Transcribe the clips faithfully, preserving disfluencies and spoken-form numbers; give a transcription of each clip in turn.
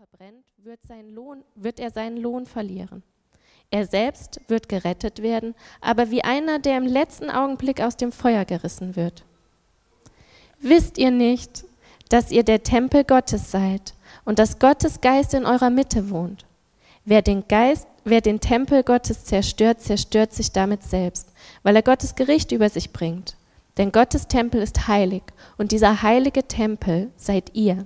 verbrennt, wird, sein Lohn, wird er seinen Lohn verlieren. Er selbst wird gerettet werden, aber wie einer, der im letzten Augenblick aus dem Feuer gerissen wird. Wisst ihr nicht, dass ihr der Tempel Gottes seid und dass Gottes Geist in eurer Mitte wohnt? Wer den Geist, wer den Tempel Gottes zerstört, zerstört sich damit selbst, weil er Gottes Gericht über sich bringt. Denn Gottes Tempel ist heilig und dieser heilige Tempel seid ihr.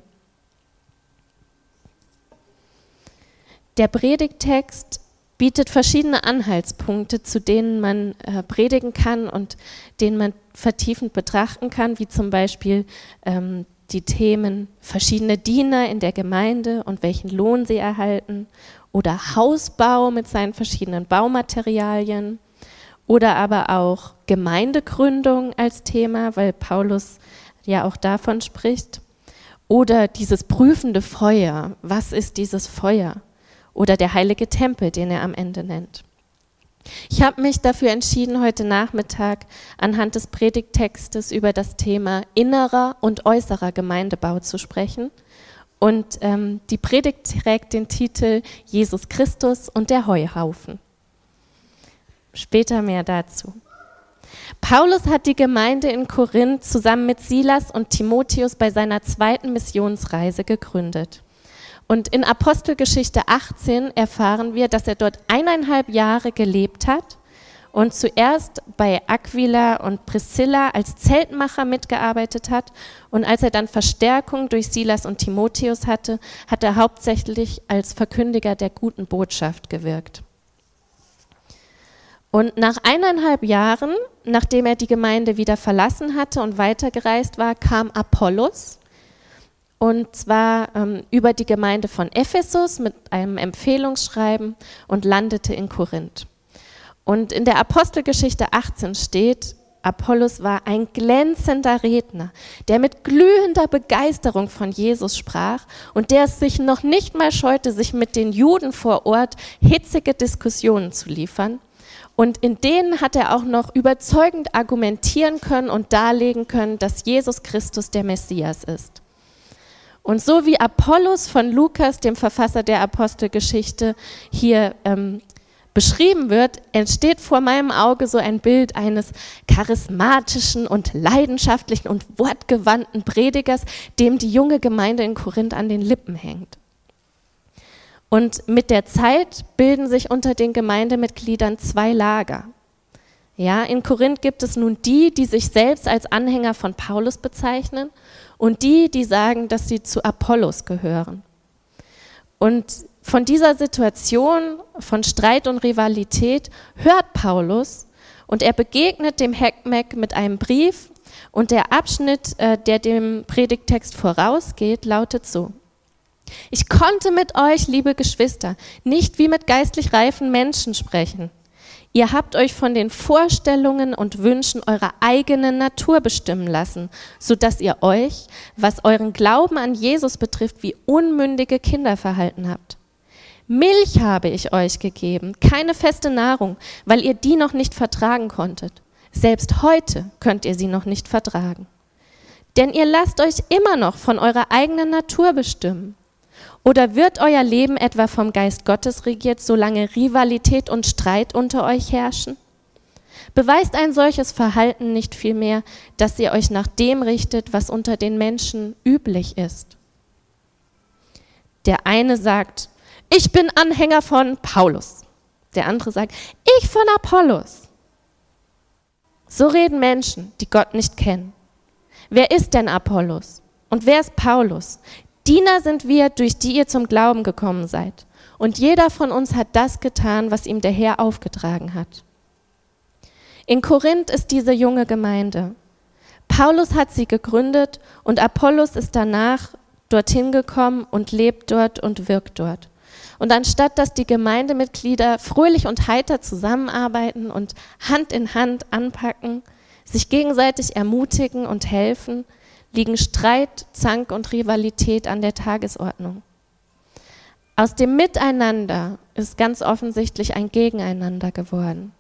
Der Predigttext bietet verschiedene Anhaltspunkte, zu denen man äh, predigen kann und denen man vertiefend betrachten kann, wie zum Beispiel ähm, die Themen verschiedene Diener in der Gemeinde und welchen Lohn sie erhalten oder Hausbau mit seinen verschiedenen Baumaterialien oder aber auch Gemeindegründung als Thema, weil Paulus ja auch davon spricht, oder dieses prüfende Feuer. Was ist dieses Feuer? Oder der heilige Tempel, den er am Ende nennt. Ich habe mich dafür entschieden, heute Nachmittag anhand des Predigttextes über das Thema innerer und äußerer Gemeindebau zu sprechen. Und ähm, die Predigt trägt den Titel Jesus Christus und der Heuhaufen. Später mehr dazu. Paulus hat die Gemeinde in Korinth zusammen mit Silas und Timotheus bei seiner zweiten Missionsreise gegründet. Und in Apostelgeschichte achtzehn erfahren wir, dass er dort eineinhalb Jahre gelebt hat und zuerst bei Aquila und Priscilla als Zeltmacher mitgearbeitet hat. Und als er dann Verstärkung durch Silas und Timotheus hatte, hat er hauptsächlich als Verkündiger der guten Botschaft gewirkt. Und nach eineinhalb Jahren, nachdem er die Gemeinde wieder verlassen hatte und weitergereist war, kam Apollos. Und zwar ähm, über die Gemeinde von Ephesus mit einem Empfehlungsschreiben und landete in Korinth. Und in der Apostelgeschichte achtzehn steht, Apollos war ein glänzender Redner, der mit glühender Begeisterung von Jesus sprach und der es sich noch nicht mal scheute, sich mit den Juden vor Ort hitzige Diskussionen zu liefern. Und in denen hat er auch noch überzeugend argumentieren können und darlegen können, dass Jesus Christus der Messias ist. Und so wie Apollos von Lukas, dem Verfasser der Apostelgeschichte, hier ähm, beschrieben wird, entsteht vor meinem Auge so ein Bild eines charismatischen und leidenschaftlichen und wortgewandten Predigers, dem die junge Gemeinde in Korinth an den Lippen hängt. Und mit der Zeit bilden sich unter den Gemeindemitgliedern zwei Lager. Ja, in Korinth gibt es nun die, die sich selbst als Anhänger von Paulus bezeichnen und die, die sagen, dass sie zu Apollos gehören. Und von dieser Situation, von Streit und Rivalität hört Paulus und er begegnet dem Heckmeck mit einem Brief und der Abschnitt, äh, der dem Predigttext vorausgeht, lautet so: Ich konnte mit euch, liebe Geschwister, nicht wie mit geistlich reifen Menschen sprechen. Ihr habt euch von den Vorstellungen und Wünschen eurer eigenen Natur bestimmen lassen, sodass ihr euch, was euren Glauben an Jesus betrifft, wie unmündige Kinder verhalten habt. Milch habe ich euch gegeben, keine feste Nahrung, weil ihr die noch nicht vertragen konntet. Selbst heute könnt ihr sie noch nicht vertragen. Denn ihr lasst euch immer noch von eurer eigenen Natur bestimmen. Oder wird euer Leben etwa vom Geist Gottes regiert, solange Rivalität und Streit unter euch herrschen? Beweist ein solches Verhalten nicht vielmehr, dass ihr euch nach dem richtet, was unter den Menschen üblich ist? Der eine sagt, ich bin Anhänger von Paulus. Der andere sagt, ich von Apollos. So reden Menschen, die Gott nicht kennen. Wer ist denn Apollos? Und wer ist Paulus? Diener sind wir, durch die ihr zum Glauben gekommen seid. Und jeder von uns hat das getan, was ihm der Herr aufgetragen hat. In Korinth ist diese junge Gemeinde. Paulus hat sie gegründet und Apollos ist danach dorthin gekommen und lebt dort und wirkt dort. Und anstatt dass die Gemeindemitglieder fröhlich und heiter zusammenarbeiten und Hand in Hand anpacken, sich gegenseitig ermutigen und helfen, liegen Streit, Zank und Rivalität an der Tagesordnung. Aus dem Miteinander ist ganz offensichtlich ein Gegeneinander geworden.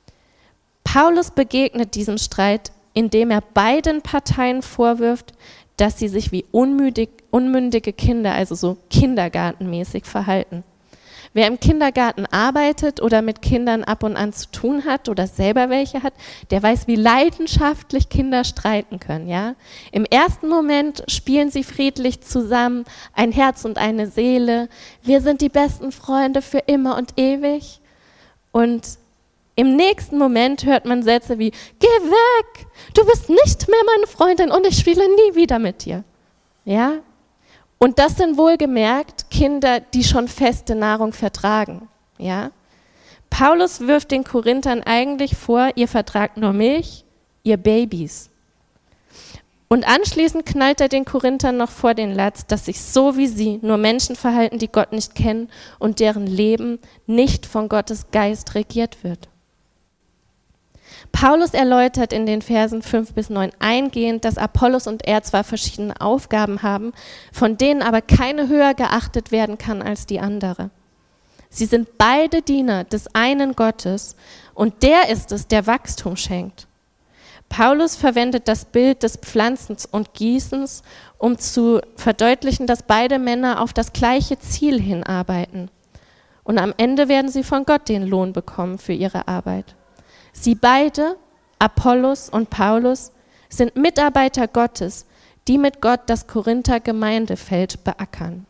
Paulus begegnet diesem Streit, indem er beiden Parteien vorwirft, dass sie sich wie unmündig, unmündige Kinder, also so kindergartenmäßig verhalten. Wer im Kindergarten arbeitet oder mit Kindern ab und an zu tun hat oder selber welche hat, der weiß, wie leidenschaftlich Kinder streiten können. Ja? Im ersten Moment spielen sie friedlich zusammen, ein Herz und eine Seele. Wir sind die besten Freunde für immer und ewig. Und im nächsten Moment hört man Sätze wie, geh weg, du bist nicht mehr meine Freundin und ich spiele nie wieder mit dir. Ja? Und das sind wohlgemerkt Kinder, die schon feste Nahrung vertragen. Ja? Paulus wirft den Korinthern eigentlich vor, ihr vertragt nur Milch, ihr Babys. Und anschließend knallt er den Korinthern noch vor den Latz, dass sich so wie sie nur Menschen verhalten, die Gott nicht kennen und deren Leben nicht von Gottes Geist regiert wird. Paulus erläutert in den Versen fünf bis neun eingehend, dass Apollos und er zwar verschiedene Aufgaben haben, von denen aber keine höher geachtet werden kann als die andere. Sie sind beide Diener des einen Gottes und der ist es, der Wachstum schenkt. Paulus verwendet das Bild des Pflanzens und Gießens, um zu verdeutlichen, dass beide Männer auf das gleiche Ziel hinarbeiten. Und am Ende werden sie von Gott den Lohn bekommen für ihre Arbeit. Sie beide, Apollos und Paulus, sind Mitarbeiter Gottes, die mit Gott das Korinther Gemeindefeld beackern.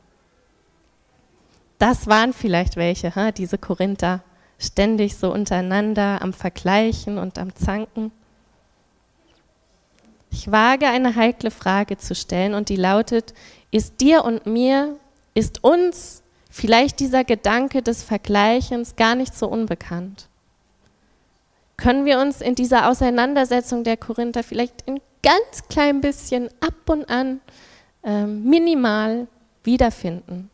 Das waren vielleicht welche, ha, diese Korinther, ständig so untereinander am Vergleichen und am Zanken. Ich wage eine heikle Frage zu stellen und die lautet, ist dir und mir, ist uns vielleicht dieser Gedanke des Vergleichens gar nicht so unbekannt? Können wir uns in dieser Auseinandersetzung der Korinther vielleicht ein ganz klein bisschen ab und an äh, minimal wiederfinden?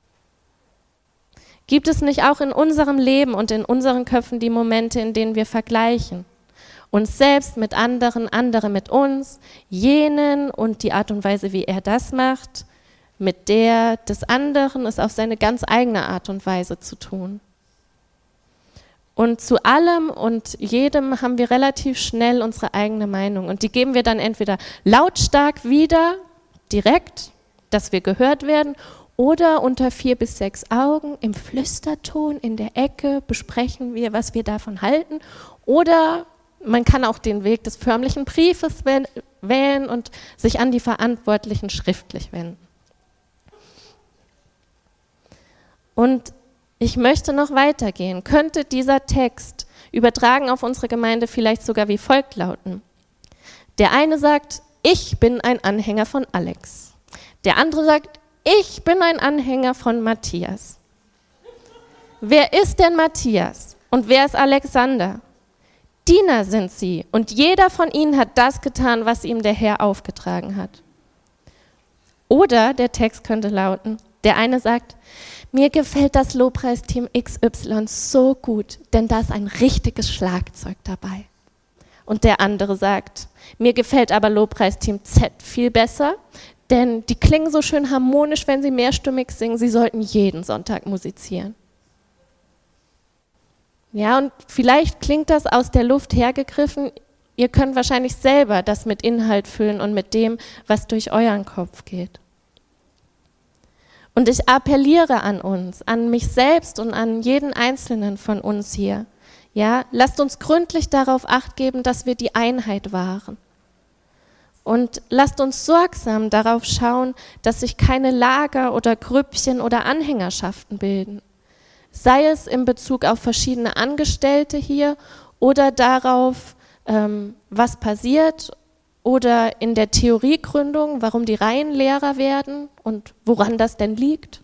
Gibt es nicht auch in unserem Leben und in unseren Köpfen die Momente, in denen wir vergleichen? Uns selbst mit anderen, andere mit uns, jenen und die Art und Weise, wie er das macht, mit der des anderen, es auf seine ganz eigene Art und Weise zu tun. Und zu allem und jedem haben wir relativ schnell unsere eigene Meinung. Und die geben wir dann entweder lautstark wieder, direkt, dass wir gehört werden, oder unter vier bis sechs Augen im Flüsterton in der Ecke besprechen wir, was wir davon halten. Oder man kann auch den Weg des förmlichen Briefes wählen und sich an die Verantwortlichen schriftlich wenden. Und ich möchte noch weitergehen. Könnte dieser Text übertragen auf unsere Gemeinde vielleicht sogar wie folgt lauten? Der eine sagt, ich bin ein Anhänger von Alex. Der andere sagt, ich bin ein Anhänger von Matthias. Wer ist denn Matthias und wer ist Alexander? Diener sind sie und jeder von ihnen hat das getan, was ihm der Herr aufgetragen hat. Oder der Text könnte lauten, der eine sagt, mir gefällt das Lobpreisteam X Y so gut, denn da ist ein richtiges Schlagzeug dabei. Und der andere sagt, mir gefällt aber Lobpreisteam Z viel besser, denn die klingen so schön harmonisch, wenn sie mehrstimmig singen, sie sollten jeden Sonntag musizieren. Ja, und vielleicht klingt das aus der Luft hergegriffen, ihr könnt wahrscheinlich selber das mit Inhalt füllen und mit dem, was durch euren Kopf geht. Und ich appelliere an uns, an mich selbst und an jeden Einzelnen von uns hier. Ja, lasst uns gründlich darauf Acht geben, dass wir die Einheit wahren. Und lasst uns sorgsam darauf schauen, dass sich keine Lager oder Grüppchen oder Anhängerschaften bilden. Sei es in Bezug auf verschiedene Angestellte hier oder darauf, ähm, was passiert, oder in der Theoriegründung, warum die Reihen leerer werden und woran das denn liegt.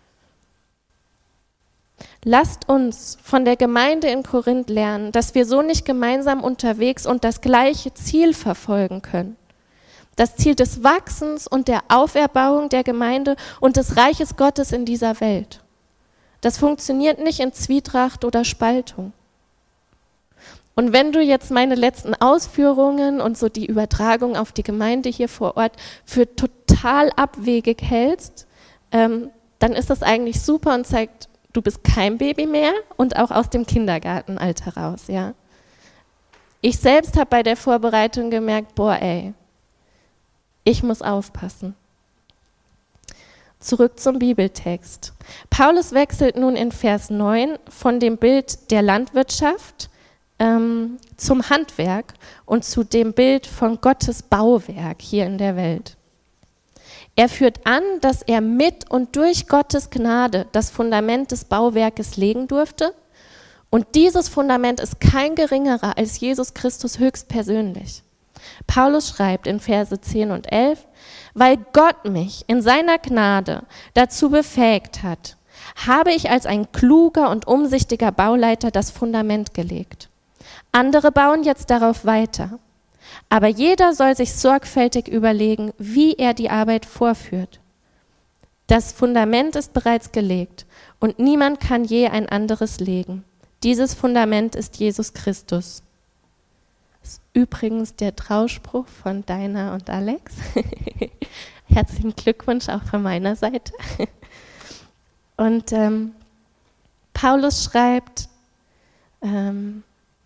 Lasst uns von der Gemeinde in Korinth lernen, dass wir so nicht gemeinsam unterwegs und das gleiche Ziel verfolgen können. Das Ziel des Wachsens und der Auferbauung der Gemeinde und des Reiches Gottes in dieser Welt. Das funktioniert nicht in Zwietracht oder Spaltung. Und wenn du jetzt meine letzten Ausführungen und so die Übertragung auf die Gemeinde hier vor Ort für total abwegig hältst, ähm, dann ist das eigentlich super und zeigt, du bist kein Baby mehr und auch aus dem Kindergartenalter raus. Ja? Ich selbst habe bei der Vorbereitung gemerkt, boah ey, Ich muss aufpassen. Zurück zum Bibeltext. Paulus wechselt nun in Vers neun von dem Bild der Landwirtschaft ähm, zum Handwerk und zu dem Bild von Gottes Bauwerk hier in der Welt. Er führt an, dass er mit und durch Gottes Gnade das Fundament des Bauwerkes legen durfte. Und dieses Fundament ist kein geringerer als Jesus Christus höchstpersönlich. Paulus schreibt in Verse zehn und elf, weil Gott mich in seiner Gnade dazu befähigt hat, habe ich als ein kluger und umsichtiger Bauleiter das Fundament gelegt. Andere bauen jetzt darauf weiter. Aber jeder soll sich sorgfältig überlegen, wie er die Arbeit vorführt. Das Fundament ist bereits gelegt und niemand kann je ein anderes legen. Dieses Fundament ist Jesus Christus. Das ist übrigens der Trauspruch von Daina und Alex. Herzlichen Glückwunsch auch von meiner Seite. Und ähm, Paulus schreibt, ähm,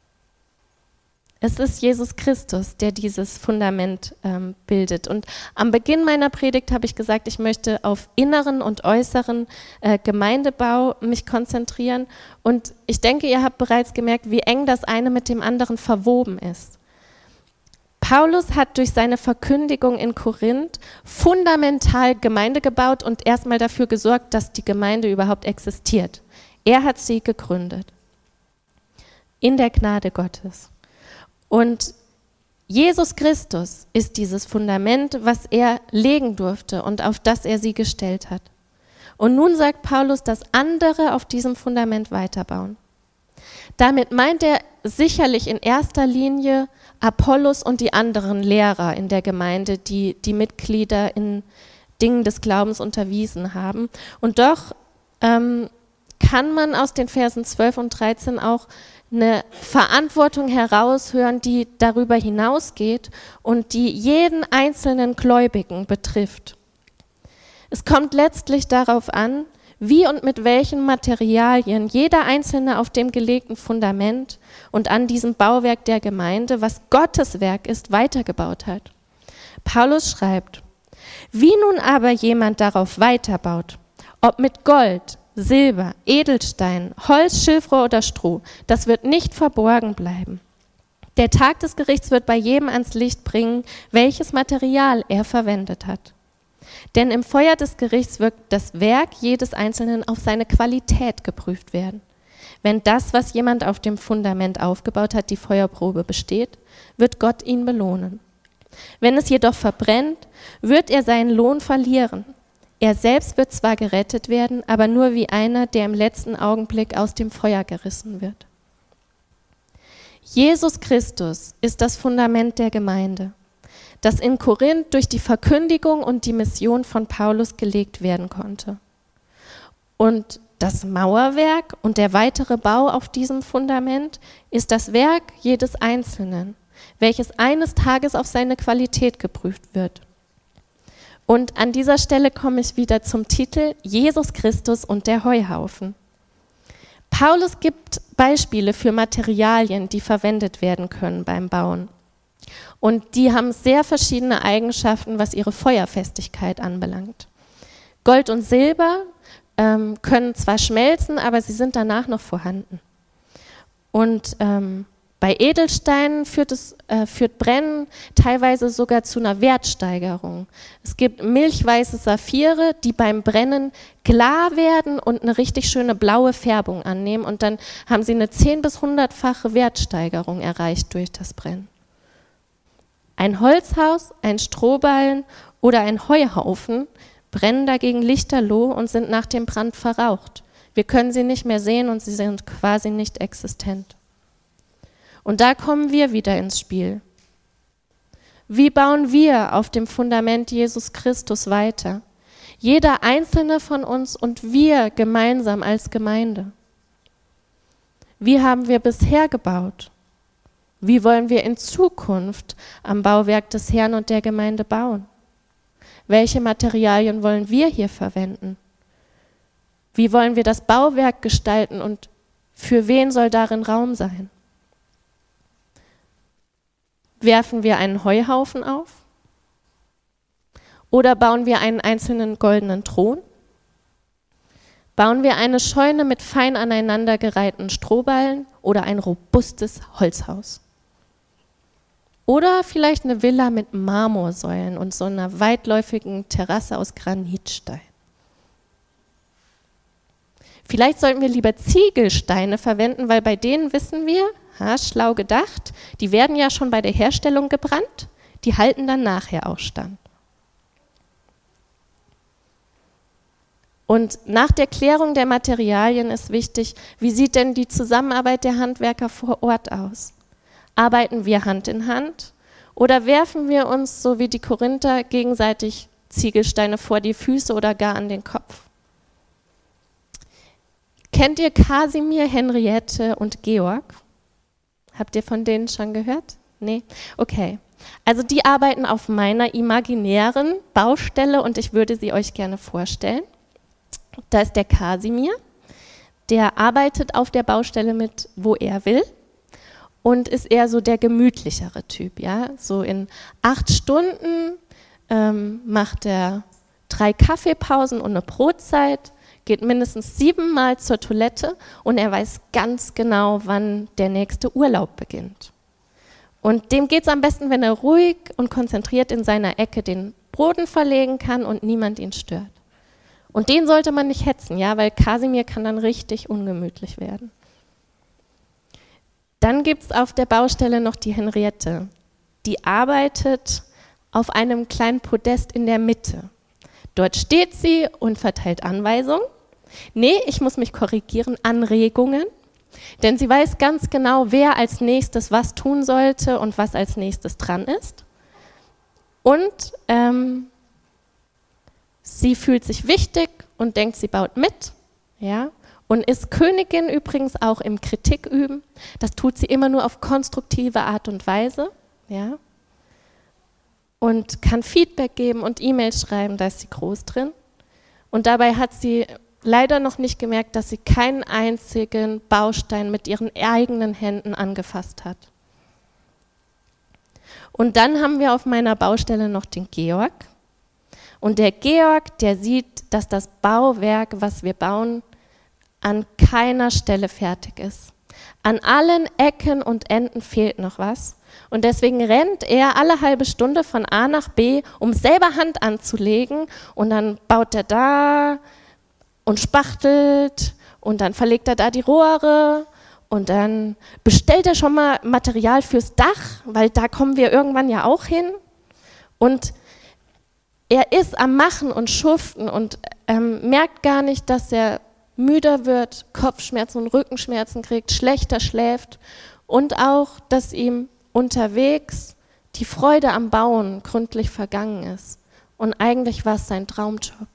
es ist Jesus Christus, der dieses Fundament ähm, bildet. Und am Beginn meiner Predigt habe ich gesagt, ich möchte auf inneren und äußeren äh, Gemeindebau mich konzentrieren. Und ich denke, ihr habt bereits gemerkt, wie eng das eine mit dem anderen verwoben ist. Paulus hat durch seine Verkündigung in Korinth fundamental Gemeinde gebaut und erstmal dafür gesorgt, dass die Gemeinde überhaupt existiert. Er hat sie gegründet. In der Gnade Gottes. Und Jesus Christus ist dieses Fundament, was er legen durfte und auf das er sie gestellt hat. Und nun sagt Paulus, dass andere auf diesem Fundament weiterbauen. Damit meint er sicherlich in erster Linie Apollos und die anderen Lehrer in der Gemeinde, die die Mitglieder in Dingen des Glaubens unterwiesen haben. Und doch ähm, kann man aus den Versen zwölf und dreizehn auch eine Verantwortung heraushören, die darüber hinausgeht und die jeden einzelnen Gläubigen betrifft. Es kommt letztlich darauf an, wie und mit welchen Materialien jeder Einzelne auf dem gelegten Fundament und an diesem Bauwerk der Gemeinde, was Gottes Werk ist, weitergebaut hat. Paulus schreibt, wie nun aber jemand darauf weiterbaut, ob mit Gold, Silber, Edelstein, Holz, Schilfrohr oder Stroh, das wird nicht verborgen bleiben. Der Tag des Gerichts wird bei jedem ans Licht bringen, welches Material er verwendet hat. Denn im Feuer des Gerichts wird das Werk jedes Einzelnen auf seine Qualität geprüft werden. Wenn das, was jemand auf dem Fundament aufgebaut hat, die Feuerprobe besteht, wird Gott ihn belohnen. Wenn es jedoch verbrennt, wird er seinen Lohn verlieren. Er selbst wird zwar gerettet werden, aber nur wie einer, der im letzten Augenblick aus dem Feuer gerissen wird. Jesus Christus ist das Fundament der Gemeinde, das in Korinth durch die Verkündigung und die Mission von Paulus gelegt werden konnte. Und das Mauerwerk und der weitere Bau auf diesem Fundament ist das Werk jedes Einzelnen, welches eines Tages auf seine Qualität geprüft wird. Und an dieser Stelle komme ich wieder zum Titel Jesus Christus und der Heuhaufen. Paulus gibt Beispiele für Materialien, die verwendet werden können beim Bauen. Und die haben sehr verschiedene Eigenschaften, was ihre Feuerfestigkeit anbelangt. Gold und Silber ähm, können zwar schmelzen, aber sie sind danach noch vorhanden. Und ähm, bei Edelsteinen führt, es, äh, führt Brennen teilweise sogar zu einer Wertsteigerung. Es gibt milchweiße Saphire, die beim Brennen klar werden und eine richtig schöne blaue Färbung annehmen. Und dann haben sie eine zehn- bis hundertfache Wertsteigerung erreicht durch das Brennen. Ein Holzhaus, ein Strohballen oder ein Heuhaufen brennen dagegen lichterloh und sind nach dem Brand verraucht. Wir können sie nicht mehr sehen und sie sind quasi nicht existent. Und da kommen wir wieder ins Spiel. Wie bauen wir auf dem Fundament Jesus Christus weiter? Jeder einzelne von uns und wir gemeinsam als Gemeinde. Wie haben wir bisher gebaut? Wie wollen wir in Zukunft am Bauwerk des Herrn und der Gemeinde bauen? Welche Materialien wollen wir hier verwenden? Wie wollen wir das Bauwerk gestalten und für wen soll darin Raum sein? Werfen wir einen Heuhaufen auf? Oder bauen wir einen einzelnen goldenen Thron? Bauen wir eine Scheune mit fein aneinandergereihten Strohballen oder ein robustes Holzhaus? Oder vielleicht eine Villa mit Marmorsäulen und so einer weitläufigen Terrasse aus Granitstein? Vielleicht sollten wir lieber Ziegelsteine verwenden, weil bei denen wissen wir, ha, schlau gedacht, die werden ja schon bei der Herstellung gebrannt, die halten dann nachher auch stand. Und nach der Klärung der Materialien ist wichtig, wie sieht denn die Zusammenarbeit der Handwerker vor Ort aus? Arbeiten wir Hand in Hand oder werfen wir uns, so wie die Korinther, gegenseitig Ziegelsteine vor die Füße oder gar an den Kopf? Kennt ihr Kasimir, Henriette und Georg? Habt ihr von denen schon gehört? Nee? Okay. Also die arbeiten auf meiner imaginären Baustelle und ich würde sie euch gerne vorstellen. Da ist der Kasimir, der arbeitet auf der Baustelle mit, wo er will und ist eher so der gemütlichere Typ. Ja? So in acht Stunden ähm, macht er drei Kaffeepausen und eine Brotzeit, geht mindestens siebenmal zur Toilette und er weiß ganz genau, wann der nächste Urlaub beginnt. Und dem geht es am besten, wenn er ruhig und konzentriert in seiner Ecke den Boden verlegen kann und niemand ihn stört. Und den sollte man nicht hetzen, ja, weil Kasimir kann dann richtig ungemütlich werden. Dann gibt es auf der Baustelle noch die Henriette. Die arbeitet auf einem kleinen Podest in der Mitte. Dort steht sie und verteilt Anweisungen. Nee, ich muss mich korrigieren, Anregungen. Denn sie weiß ganz genau, wer als nächstes was tun sollte und was als nächstes dran ist. Und ähm, sie fühlt sich wichtig und denkt, sie baut mit, ja, und ist Königin übrigens auch im Kritik üben. Das tut sie immer nur auf konstruktive Art und Weise, ja, und kann Feedback geben und E-Mails schreiben, da ist sie groß drin. Und dabei hat sie leider noch nicht gemerkt, dass sie keinen einzigen Baustein mit ihren eigenen Händen angefasst hat. Und dann haben wir auf meiner Baustelle noch den Georg. Und der Georg, der sieht, dass das Bauwerk, was wir bauen, an keiner Stelle fertig ist. An allen Ecken und Enden fehlt noch was. Und deswegen rennt er alle halbe Stunde von A nach B, um selber Hand anzulegen. Und dann baut er da und spachtelt und dann verlegt er da die Rohre. Und dann bestellt er schon mal Material fürs Dach, weil da kommen wir irgendwann ja auch hin. Und er ist am Machen und Schuften und ähm, merkt gar nicht, dass er müder wird, Kopfschmerzen und Rückenschmerzen kriegt, schlechter schläft und auch, dass ihm unterwegs die Freude am Bauen gründlich vergangen ist. Und eigentlich war es sein Traumjob.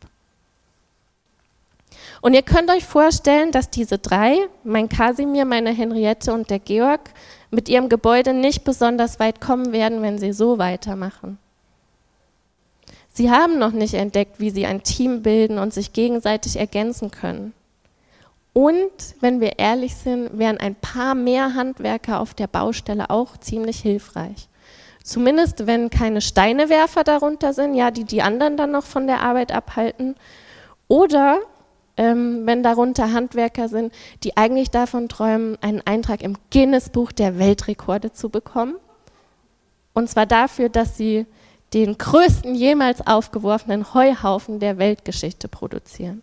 Und ihr könnt euch vorstellen, dass diese drei, mein Kasimir, meine Henriette und der Georg, mit ihrem Gebäude nicht besonders weit kommen werden, wenn sie so weitermachen. Sie haben noch nicht entdeckt, wie sie ein Team bilden und sich gegenseitig ergänzen können. Und, wenn wir ehrlich sind, wären ein paar mehr Handwerker auf der Baustelle auch ziemlich hilfreich. Zumindest, wenn keine Steinewerfer darunter sind, ja, die die anderen dann noch von der Arbeit abhalten. Oder ähm, wenn darunter Handwerker sind, die eigentlich davon träumen, einen Eintrag im Guinness-Buch der Weltrekorde zu bekommen. Und zwar dafür, dass sie den größten jemals aufgeworfenen Heuhaufen der Weltgeschichte produzieren.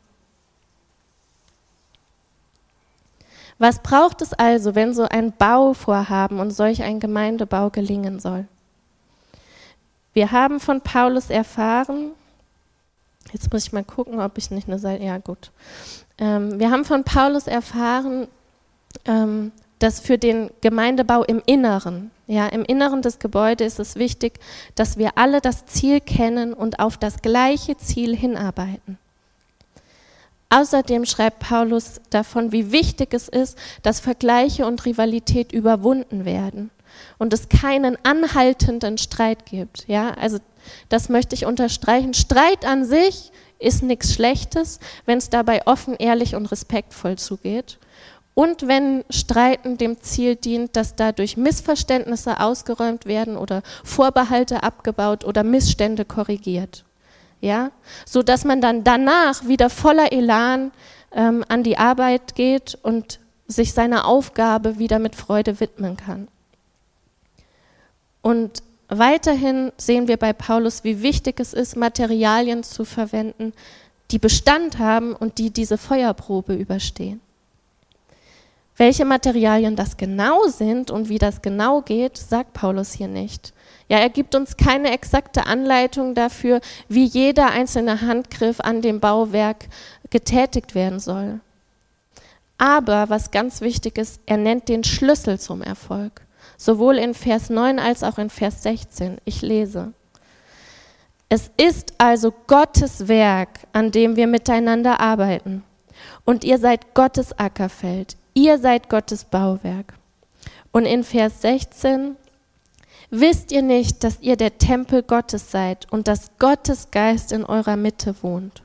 Was braucht es also, wenn so ein Bauvorhaben und solch ein Gemeindebau gelingen soll? Wir haben von Paulus erfahren, jetzt muss ich mal gucken, ob ich nicht eine Seite, ja gut. Ähm, wir haben von Paulus erfahren, ähm, dass für den Gemeindebau im Inneren, ja, im Inneren des Gebäudes ist es wichtig, dass wir alle das Ziel kennen und auf das gleiche Ziel hinarbeiten. Außerdem schreibt Paulus davon, wie wichtig es ist, dass Vergleiche und Rivalität überwunden werden und es keinen anhaltenden Streit gibt. Ja, also das möchte ich unterstreichen. Streit an sich ist nichts Schlechtes, wenn es dabei offen, ehrlich und respektvoll zugeht. Und wenn Streiten dem Ziel dient, dass dadurch Missverständnisse ausgeräumt werden oder Vorbehalte abgebaut oder Missstände korrigiert. Ja? So dass man dann danach wieder voller Elan ähm, an die Arbeit geht und sich seiner Aufgabe wieder mit Freude widmen kann. Und weiterhin sehen wir bei Paulus, wie wichtig es ist, Materialien zu verwenden, die Bestand haben und die diese Feuerprobe überstehen. Welche Materialien das genau sind und wie das genau geht, sagt Paulus hier nicht. Ja, er gibt uns keine exakte Anleitung dafür, wie jeder einzelne Handgriff an dem Bauwerk getätigt werden soll. Aber was ganz wichtig ist, er nennt den Schlüssel zum Erfolg. Sowohl in Vers neun als auch in Vers sechzehn. Ich lese. Es ist also Gottes Werk, an dem wir miteinander arbeiten. Und ihr seid Gottes Ackerfeld. Ihr seid Gottes Bauwerk. Und in Vers sechzehn, wisst ihr nicht, dass ihr der Tempel Gottes seid und dass Gottes Geist in eurer Mitte wohnt?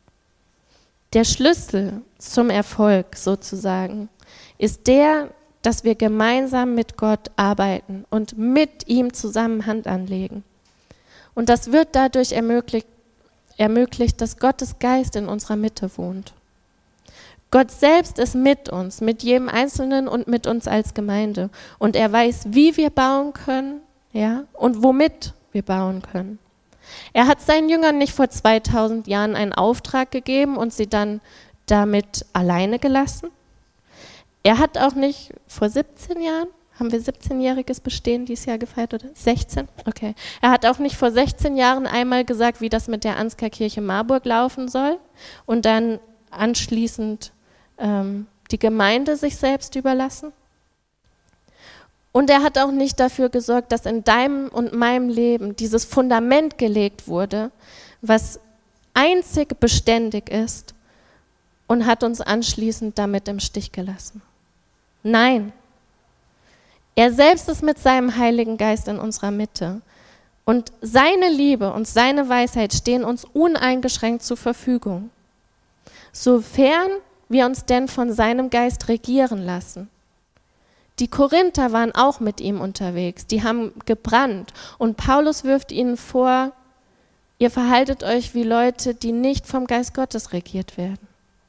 Der Schlüssel zum Erfolg sozusagen ist der, dass wir gemeinsam mit Gott arbeiten und mit ihm zusammen Hand anlegen. Und das wird dadurch ermöglicht, ermöglicht, dass Gottes Geist in unserer Mitte wohnt. Gott selbst ist mit uns, mit jedem Einzelnen und mit uns als Gemeinde. Und er weiß, wie wir bauen können, ja, und womit wir bauen können. Er hat seinen Jüngern nicht vor zweitausend Jahren einen Auftrag gegeben und sie dann damit alleine gelassen. Er hat auch nicht vor siebzehn Jahren, haben wir siebzehnjähriges Bestehen dieses Jahr gefeiert, oder? sechzehn? Okay. Er hat auch nicht vor sechzehn Jahren einmal gesagt, wie das mit der Ansgar-Kirche Marburg laufen soll und dann anschließend ähm, die Gemeinde sich selbst überlassen. Und er hat auch nicht dafür gesorgt, dass in deinem und meinem Leben dieses Fundament gelegt wurde, was einzig beständig ist, und hat uns anschließend damit im Stich gelassen. Nein, er selbst ist mit seinem Heiligen Geist in unserer Mitte. Und seine Liebe und seine Weisheit stehen uns uneingeschränkt zur Verfügung, sofern wir uns denn von seinem Geist regieren lassen. Die Korinther waren auch mit ihm unterwegs, die haben gebrannt und Paulus wirft ihnen vor, ihr verhaltet euch wie Leute, die nicht vom Geist Gottes regiert werden.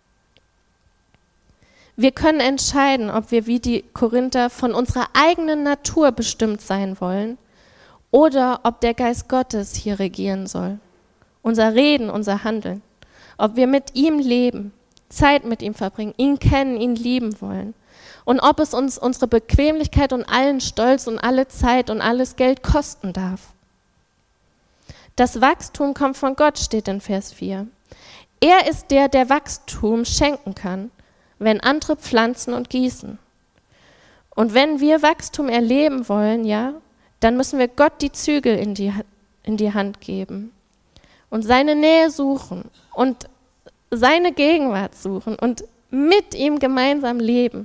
Wir können entscheiden, ob wir wie die Korinther von unserer eigenen Natur bestimmt sein wollen oder ob der Geist Gottes hier regieren soll. Unser Reden, unser Handeln. Ob wir mit ihm leben, Zeit mit ihm verbringen, ihn kennen, ihn lieben wollen. Und ob es uns unsere Bequemlichkeit und allen Stolz und alle Zeit und alles Geld kosten darf. Das Wachstum kommt von Gott, steht in Vers vier. Er ist der, der Wachstum schenken kann, wenn andere pflanzen und gießen. Und wenn wir Wachstum erleben wollen, ja, dann müssen wir Gott die Zügel in die, in die Hand geben und seine Nähe suchen und seine Gegenwart suchen und mit ihm gemeinsam leben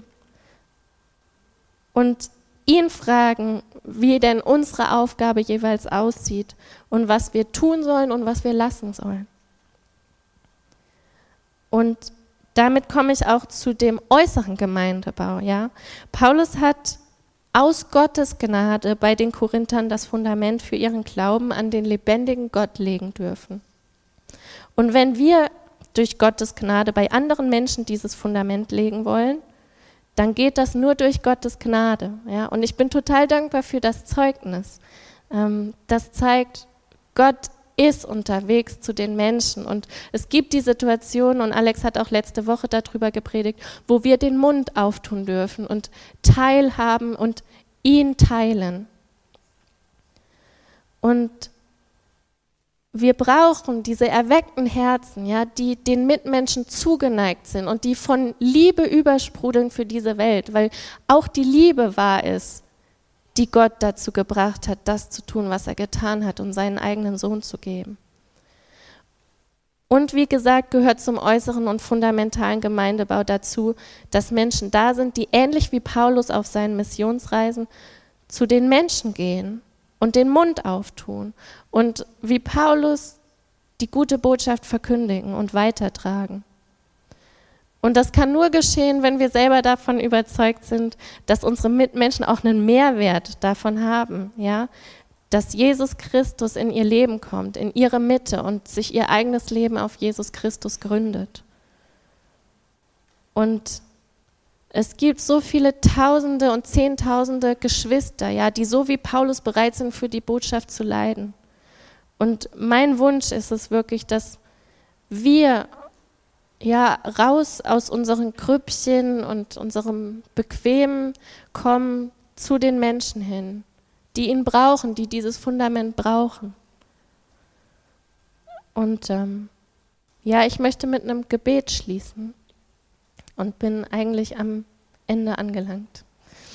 und ihn fragen, wie denn unsere Aufgabe jeweils aussieht und was wir tun sollen und was wir lassen sollen. Und damit komme ich auch zu dem äußeren Gemeindebau. Ja? Paulus hat aus Gottes Gnade bei den Korinthern das Fundament für ihren Glauben an den lebendigen Gott legen dürfen. Und wenn wir durch Gottes Gnade bei anderen Menschen dieses Fundament legen wollen, dann geht das nur durch Gottes Gnade. Ja? Und ich bin total dankbar für das Zeugnis. Ähm, das zeigt, Gott ist unterwegs zu den Menschen. Und es gibt die Situation, und Alex hat auch letzte Woche darüber gepredigt, wo wir den Mund auftun dürfen und teilhaben und ihn teilen. Und wir brauchen diese erweckten Herzen, ja, die den Mitmenschen zugeneigt sind und die von Liebe übersprudeln für diese Welt, weil auch die Liebe war es, die Gott dazu gebracht hat, das zu tun, was er getan hat, um seinen eigenen Sohn zu geben. Und wie gesagt, gehört zum äußeren und fundamentalen Gemeindebau dazu, dass Menschen da sind, die ähnlich wie Paulus auf seinen Missionsreisen zu den Menschen gehen und den Mund auftun und wie Paulus die gute Botschaft verkündigen und weitertragen. Und das kann nur geschehen, wenn wir selber davon überzeugt sind, dass unsere Mitmenschen auch einen Mehrwert davon haben, ja? Dass Jesus Christus in ihr Leben kommt, in ihre Mitte und sich ihr eigenes Leben auf Jesus Christus gründet. Und es gibt so viele Tausende und Zehntausende Geschwister, ja, die so wie Paulus bereit sind, für die Botschaft zu leiden. Und mein Wunsch ist es wirklich, dass wir ja raus aus unseren Grüppchen und unserem Bequemen kommen zu den Menschen hin, die ihn brauchen, die dieses Fundament brauchen. Und ähm, ja, ich möchte mit einem Gebet schließen und bin eigentlich am Ende angelangt.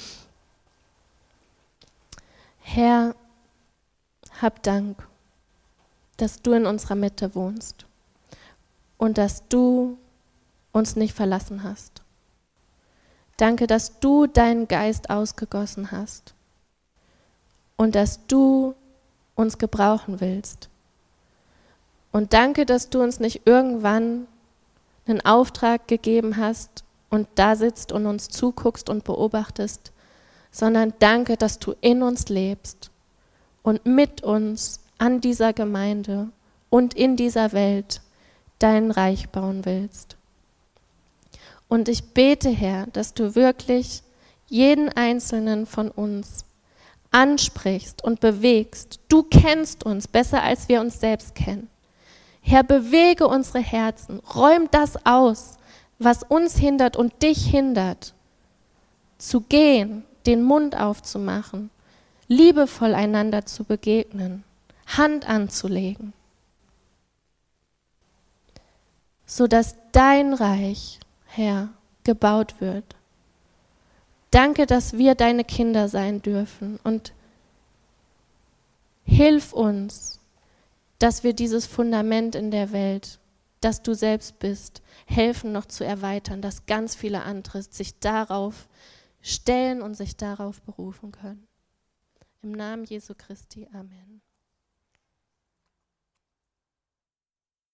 Herr, hab Dank, dass du in unserer Mitte wohnst und dass du uns nicht verlassen hast. Danke, dass du deinen Geist ausgegossen hast und dass du uns gebrauchen willst. Und danke, dass du uns nicht irgendwann einen Auftrag gegeben hast und da sitzt und uns zuguckst und beobachtest, sondern danke, dass du in uns lebst und mit uns an dieser Gemeinde und in dieser Welt dein Reich bauen willst. Und ich bete, Herr, dass du wirklich jeden Einzelnen von uns ansprichst und bewegst. Du kennst uns besser, als wir uns selbst kennen. Herr, bewege unsere Herzen, räum das aus, was uns hindert und dich hindert, zu gehen, den Mund aufzumachen, liebevoll einander zu begegnen, Hand anzulegen, sodass dein Reich, Herr, gebaut wird. Danke, dass wir deine Kinder sein dürfen und hilf uns, dass wir dieses Fundament in der Welt, das du selbst bist, helfen noch zu erweitern, dass ganz viele andere sich darauf stellen und sich darauf berufen können. Im Namen Jesu Christi, Amen.